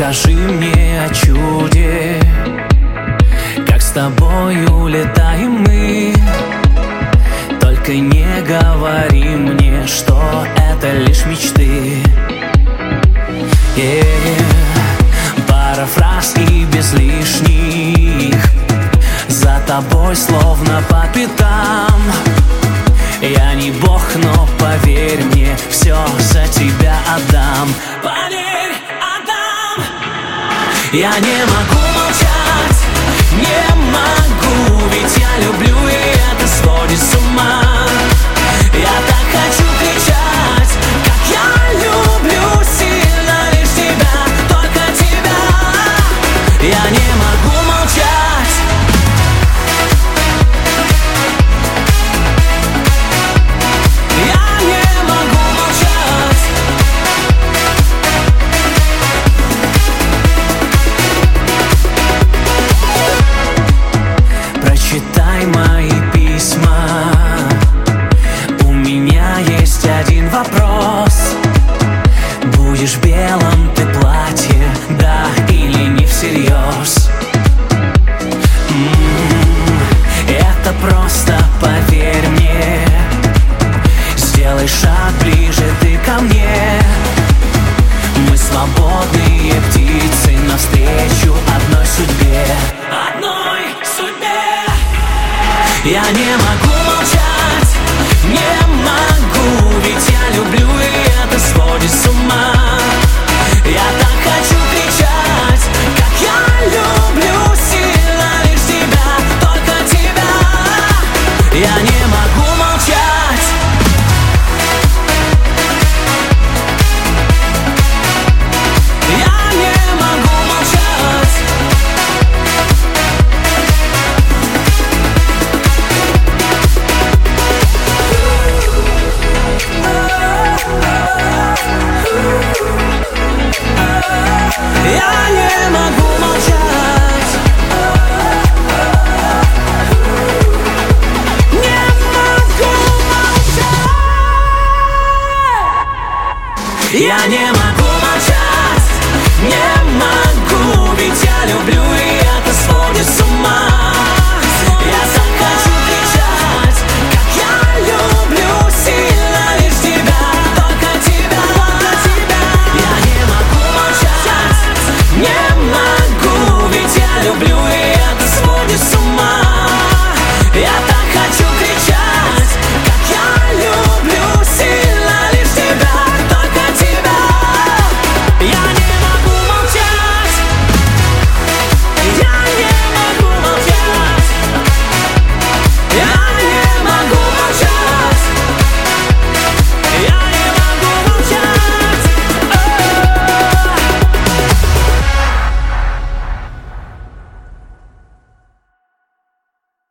Расскажи мне о чуде, как с тобой улетаем мы. Только не говори мне, что это лишь мечты. Пара фраз и без лишних, за тобой словно по пятам. Я не бог, но поверь мне, все за тебя отдам. Поверь, отдам. Я не могу молчать, не могу, ведь я люблю, и это сводит с ума. Я так хочу кричать, как я люблю сильно лишь тебя, только тебя. Я не могу молчать. Читай мои письма. У меня есть один вопрос. Будешь в белом ты платье, да или не всерьез? Это просто поверь мне. Сделай шаг ближе ты ко мне. Мы свободные птицы навстречу одной судьбе. Одной судьбе. Я не могу молчать, не могу, ведь я люблю, и это сводит с ума. Я так хочу кричать, как я люблю сильно лишь тебя, только тебя. Я не могу молчать. Я не могу молчать. Я не могу молчать. Не могу молчать. Я не могу.